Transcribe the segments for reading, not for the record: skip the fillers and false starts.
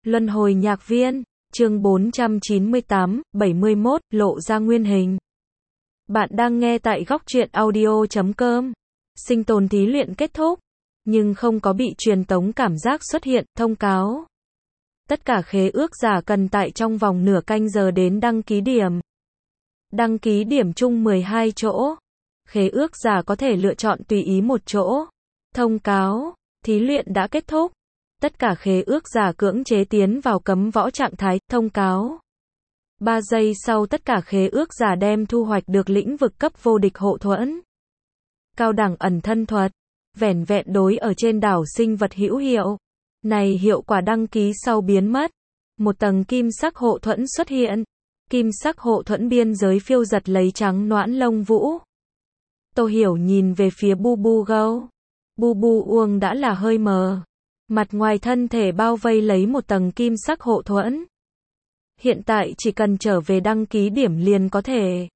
Luân hồi nhạc viên, chương 498, 71, lộ ra nguyên hình. Bạn đang nghe tại góc truyện audio.com. Sinh tồn thí luyện kết thúc, nhưng không có bị truyền tống cảm giác xuất hiện, thông cáo. Tất cả khế ước giả cần tại trong vòng nửa canh giờ đến đăng ký điểm. Đăng ký điểm chung 12 chỗ. Khế ước giả có thể lựa chọn tùy ý một chỗ. Thông cáo, thí luyện đã kết thúc. Tất cả khế ước giả cưỡng chế tiến vào cấm võ trạng thái, thông cáo. 3 giây sau tất cả khế ước giả đem thu hoạch được lĩnh vực cấp vô địch hộ thuẫn. Cao đẳng ẩn thân thuật, vẻn vẹn đối ở trên đảo sinh vật hữu hiệu. Này hiệu quả đăng ký sau biến mất. Một tầng kim sắc hộ thuẫn xuất hiện. Kim sắc hộ thuẫn biên giới phiêu giật lấy trắng noãn lông vũ. Tô Hiểu nhìn về phía Bu Bu Gâu. Bu Bu Uông đã là hơi mờ. Mặt ngoài thân thể bao vây lấy một tầng kim sắc hộ thuẫn. Hiện tại chỉ cần trở về đăng ký điểm liền có thể.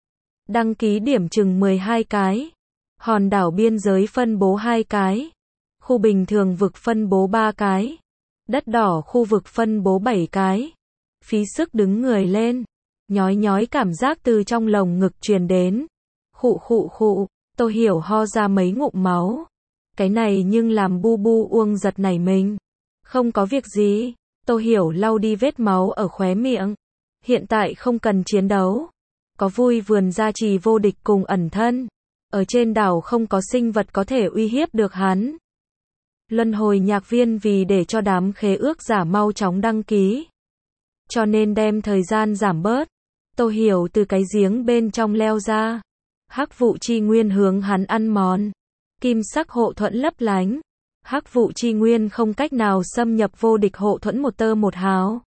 Đăng ký điểm chừng 12 cái. Hòn đảo biên giới phân bố 2 cái. Khu bình thường vực phân bố 3 cái. Đất đỏ khu vực phân bố 7 cái. Phí sức đứng người lên. Nhói nhói cảm giác từ trong lồng ngực truyền đến. Khụ khụ khụ, Tô Hiểu ho ra mấy ngụm máu. Cái này nhưng làm Bu Bu Uông giật nảy mình. Không có việc gì. Tô Hiểu lau đi vết máu ở khóe miệng. Hiện tại không cần chiến đấu. Có vui vườn gia trì vô địch cùng ẩn thân. Ở trên đảo không có sinh vật có thể uy hiếp được hắn. Luân hồi nhạc viên vì để cho đám khế ước giả mau chóng đăng ký. Cho nên đem thời gian giảm bớt. Tô Hiểu từ cái giếng bên trong leo ra. Hắc vụ chi nguyên hướng hắn ăn mòn. Kim sắc hộ thuẫn lấp lánh. Hắc vụ chi nguyên không cách nào xâm nhập vô địch hộ thuẫn một tơ một hào.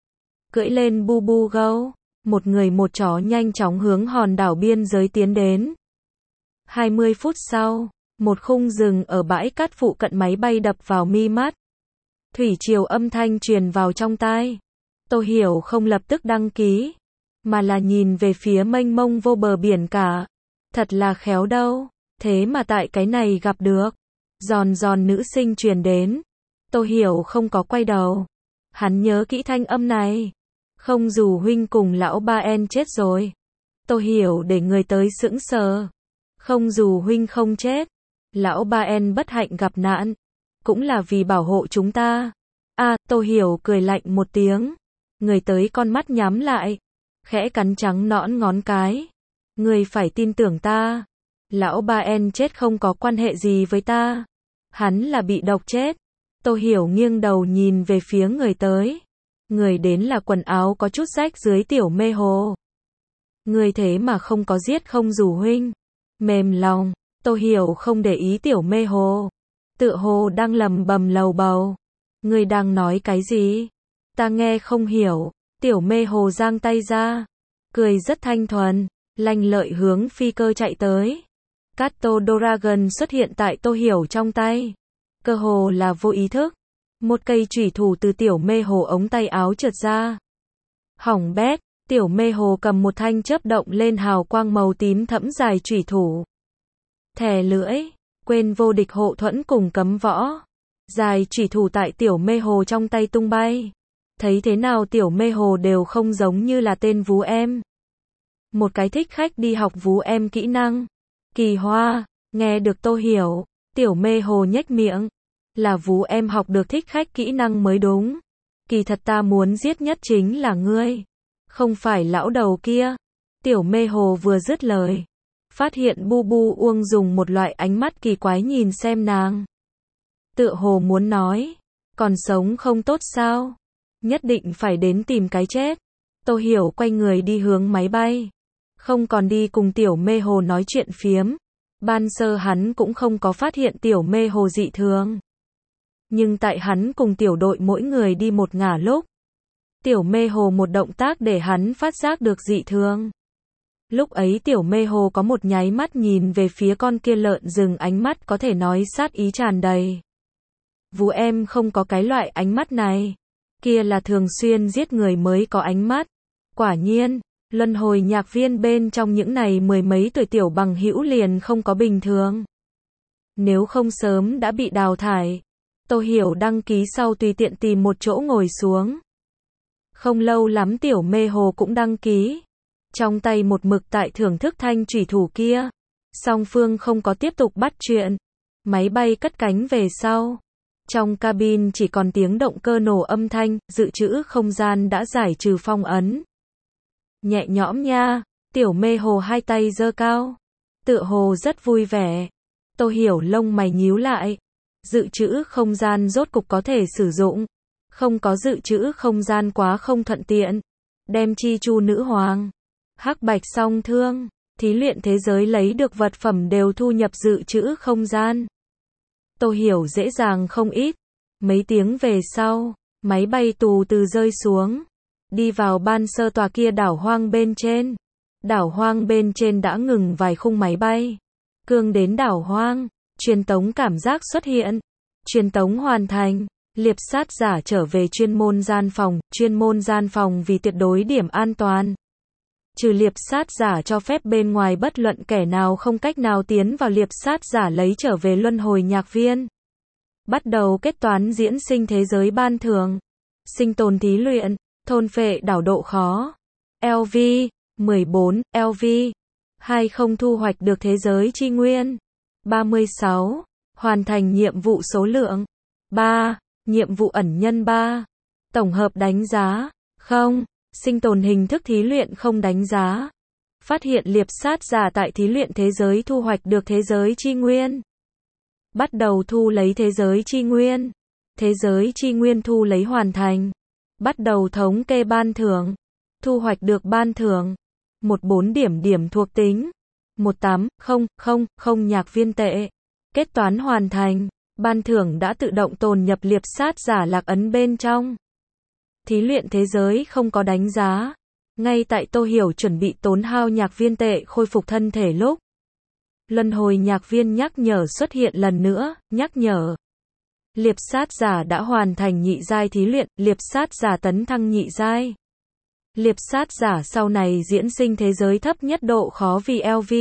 Cưỡi lên Bu Bu Gâu, một người một chó nhanh chóng hướng hòn đảo biên giới tiến đến. 20 phút sau, một khung rừng ở bãi cát phụ cận máy bay đập vào mi mắt. Thủy triều âm thanh truyền vào trong tai. Tô Hiểu không lập tức đăng ký, mà là nhìn về phía mênh mông vô bờ biển cả. Thật là khéo đâu. Thế mà tại cái này gặp được. Giòn giòn nữ sinh truyền đến. Tô Hiểu không có quay đầu. Hắn nhớ kỹ thanh âm này. Không dù huynh cùng lão ba en chết rồi. Tô Hiểu để người tới sững sờ. Không dù huynh không chết. Lão ba en bất hạnh gặp nạn. Cũng là vì bảo hộ chúng ta. Tô Hiểu cười lạnh một tiếng. Người tới con mắt nhắm lại. Khẽ cắn trắng nõn ngón cái. Người phải tin tưởng ta. Lão ba en chết không có quan hệ gì với ta. Hắn là bị độc chết. Tô Hiểu nghiêng đầu nhìn về phía người tới. Người đến là quần áo có chút rách dưới Tiểu Mê Hồ. Người thế mà không có giết không dù huynh. Mềm lòng. Tô Hiểu không để ý Tiểu Mê Hồ. Tựa hồ đang lầm bầm lầu bầu. Người đang nói cái gì? Ta nghe không hiểu. Tiểu Mê Hồ giang tay ra. Cười rất thanh thuần. Lanh lợi hướng phi cơ chạy tới. Kato Dragon xuất hiện tại Tô Hiểu trong tay. Cơ hồ là vô ý thức. Một cây chủy thủ từ Tiểu Mê Hồ ống tay áo trượt ra. Hỏng bét, Tiểu Mê Hồ cầm một thanh chớp động lên hào quang màu tím thẫm dài chủy thủ. Thè lưỡi, quên vô địch hộ thuẫn cùng cấm võ. Dài chủy thủ tại Tiểu Mê Hồ trong tay tung bay. Thấy thế nào Tiểu Mê Hồ đều không giống như là tên vú em. Một cái thích khách đi học vú em kỹ năng. Kỳ hoa, nghe được Tô Hiểu, Tiểu Mê Hồ nhếch miệng. Là vú em học được thích khách kỹ năng mới đúng. Kỳ thật ta muốn giết nhất chính là ngươi. Không phải lão đầu kia. Tiểu Mê Hồ vừa dứt lời. Phát hiện Bu Bu Uông dùng một loại ánh mắt kỳ quái nhìn xem nàng. Tựa hồ muốn nói. Còn sống không tốt sao? Nhất định phải đến tìm cái chết. Tô Hiểu quay người đi hướng máy bay. Không còn đi cùng Tiểu Mê Hồ nói chuyện phiếm. Ban sơ hắn cũng không có phát hiện Tiểu Mê Hồ dị thường. Nhưng tại hắn cùng tiểu đội mỗi người đi một ngả lúc. Tiểu Mê Hồ một động tác để hắn phát giác được dị thường. Lúc ấy Tiểu Mê Hồ có một nháy mắt nhìn về phía con kia lợn rừng, ánh mắt có thể nói sát ý tràn đầy. Vú em không có cái loại ánh mắt này. Kia là thường xuyên giết người mới có ánh mắt. Quả nhiên. Luân hồi nhạc viên bên trong những này mười mấy tuổi tiểu bằng hữu liền không có bình thường. Nếu không sớm đã bị đào thải. Tô Hiểu đăng ký sau tùy tiện tìm một chỗ ngồi xuống. Không lâu lắm Tiểu Mê Hồ cũng đăng ký. Trong tay một mực tại thưởng thức thanh chủy thủ kia. Song phương không có tiếp tục bắt chuyện. Máy bay cất cánh về sau. Trong cabin chỉ còn tiếng động cơ nổ âm thanh, dự trữ không gian đã giải trừ phong ấn. Nhẹ nhõm nha, Tiểu Mê Hồ hai tay giơ cao. Tựa hồ rất vui vẻ. Tô Hiểu lông mày nhíu lại. Dự trữ không gian rốt cục có thể sử dụng. Không có dự trữ không gian quá không thuận tiện. Đem chi chu nữ hoàng. Hắc bạch song thương. Thí luyện thế giới lấy được vật phẩm đều thu nhập dự trữ không gian. Tô Hiểu dễ dàng không ít. Mấy tiếng về sau, máy bay từ từ rơi xuống. Đi vào ban sơ tòa kia đảo hoang bên trên. Đảo hoang bên trên đã ngừng vài khung máy bay. Cương đến đảo hoang, truyền tống cảm giác xuất hiện. Truyền tống hoàn thành. Liệp sát giả trở về chuyên môn gian phòng vì tuyệt đối điểm an toàn. Trừ liệp sát giả cho phép bên ngoài bất luận kẻ nào không cách nào tiến vào liệp sát giả lấy trở về luân hồi nhạc viên. Bắt đầu kết toán diễn sinh thế giới ban thưởng. Sinh tồn thí luyện, thôn phệ đảo độ khó. LV, 14, LV. 20 thu hoạch được thế giới chi nguyên. 36. Hoàn thành nhiệm vụ số lượng. 3. Nhiệm vụ ẩn nhân 3. Tổng hợp đánh giá. 0. Sinh tồn hình thức thí luyện không đánh giá. Phát hiện liệp sát giả tại thí luyện thế giới thu hoạch được thế giới chi nguyên. Bắt đầu thu lấy thế giới chi nguyên. Thế giới chi nguyên thu lấy hoàn thành. Bắt đầu thống kê ban thưởng. Thu hoạch được ban thưởng. 14 điểm thuộc tính. 18,000 nhạc viên tệ. Kết toán hoàn thành. Ban thưởng đã tự động tồn nhập liệp sát giả lạc ấn bên trong. Thí luyện thế giới không có đánh giá. Ngay tại Tô Hiểu chuẩn bị tốn hao nhạc viên tệ khôi phục thân thể lúc. Luân hồi nhạc viên nhắc nhở xuất hiện lần nữa, nhắc nhở. Liệp sát giả đã hoàn thành nhị giai thí luyện, liệp sát giả tấn thăng nhị giai. Liệp sát giả sau này diễn sinh thế giới thấp nhất độ khó vì LV.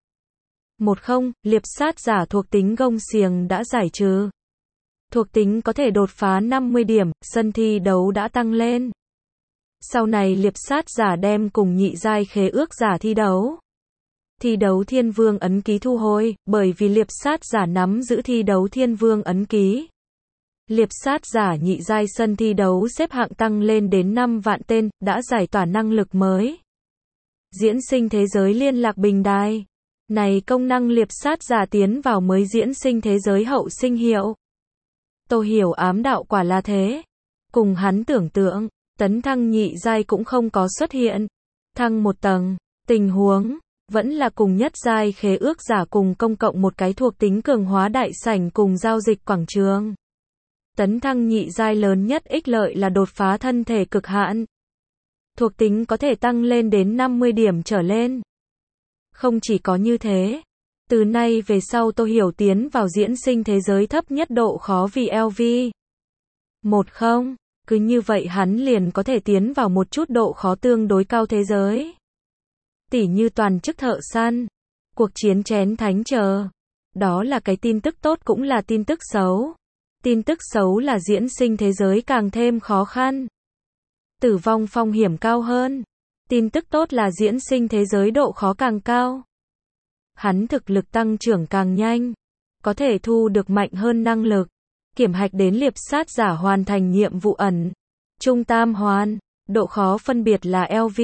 10. Liệp sát giả thuộc tính gông xiềng đã giải trừ. Thuộc tính có thể đột phá 50 điểm, sân thi đấu đã tăng lên. Sau này liệp sát giả đem cùng nhị giai khế ước giả thi đấu. Thi đấu thiên vương ấn ký thu hồi, bởi vì liệp sát giả nắm giữ thi đấu thiên vương ấn ký. Liệp sát giả nhị giai sân thi đấu xếp hạng tăng lên đến 5 vạn tên, đã giải tỏa năng lực mới. Diễn sinh thế giới liên lạc bình đài. Này công năng liệp sát giả tiến vào mới diễn sinh thế giới hậu sinh hiệu. Tô Hiểu ám đạo quả là thế. Cùng hắn tưởng tượng, tấn thăng nhị giai cũng không có xuất hiện. Thăng một tầng, tình huống, vẫn là cùng nhất giai khế ước giả cùng công cộng một cái thuộc tính cường hóa đại sảnh cùng giao dịch quảng trường. Tấn thăng nhị giai lớn nhất ích lợi là đột phá thân thể cực hạn. Thuộc tính có thể tăng lên đến 50 điểm trở lên. Không chỉ có như thế, từ nay về sau Tô Hiểu tiến vào diễn sinh thế giới thấp nhất độ khó vì LV. 10. Cứ như vậy hắn liền có thể tiến vào một chút độ khó tương đối cao thế giới. Tỉ như toàn chức thợ săn, cuộc chiến chén thánh chờ. Đó là cái tin tức tốt cũng là tin tức xấu. Tin tức xấu là diễn sinh thế giới càng thêm khó khăn. Tử vong phong hiểm cao hơn. Tin tức tốt là diễn sinh thế giới độ khó càng cao. Hắn thực lực tăng trưởng càng nhanh. Có thể thu được mạnh hơn năng lực. Kiểm hạch đến liệp sát giả hoàn thành nhiệm vụ ẩn. Trung tam hoàn. Độ khó phân biệt là LV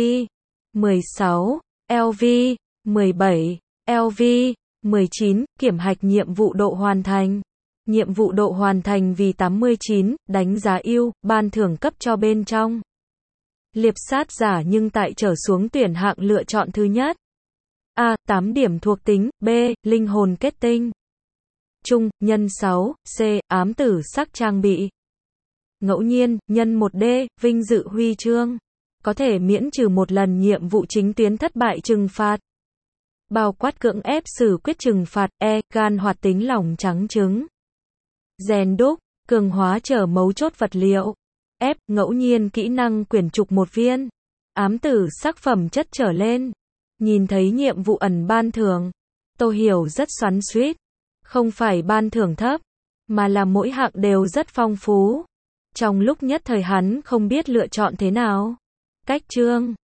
16, LV 17, LV 19. Kiểm hạch nhiệm vụ độ hoàn thành. Nhiệm vụ độ hoàn thành vì 89, đánh giá ưu, ban thưởng cấp cho bên trong. Liệp sát giả nhưng tại trở xuống tuyển hạng lựa chọn thứ nhất. A. 8 điểm thuộc tính. B. Linh hồn kết tinh. Trung, nhân 6. C. Ám tử sắc trang bị. Ngẫu nhiên, nhân 1D, vinh dự huy chương. Có thể miễn trừ một lần nhiệm vụ chính tuyến thất bại trừng phạt. Bao quát cưỡng ép xử quyết trừng phạt. E. Gan hoạt tính lỏng trắng trứng. Rèn đúc, cường hóa trở mấu chốt vật liệu. F. Ngẫu nhiên kỹ năng quyển trục một viên. Ám tử sắc phẩm chất trở lên. Nhìn thấy nhiệm vụ ẩn ban thưởng. Tô Hiểu rất xoắn xuýt. Không phải ban thưởng thấp. mà là mỗi hạng đều rất phong phú. Trong lúc nhất thời hắn không biết lựa chọn thế nào. Cách chương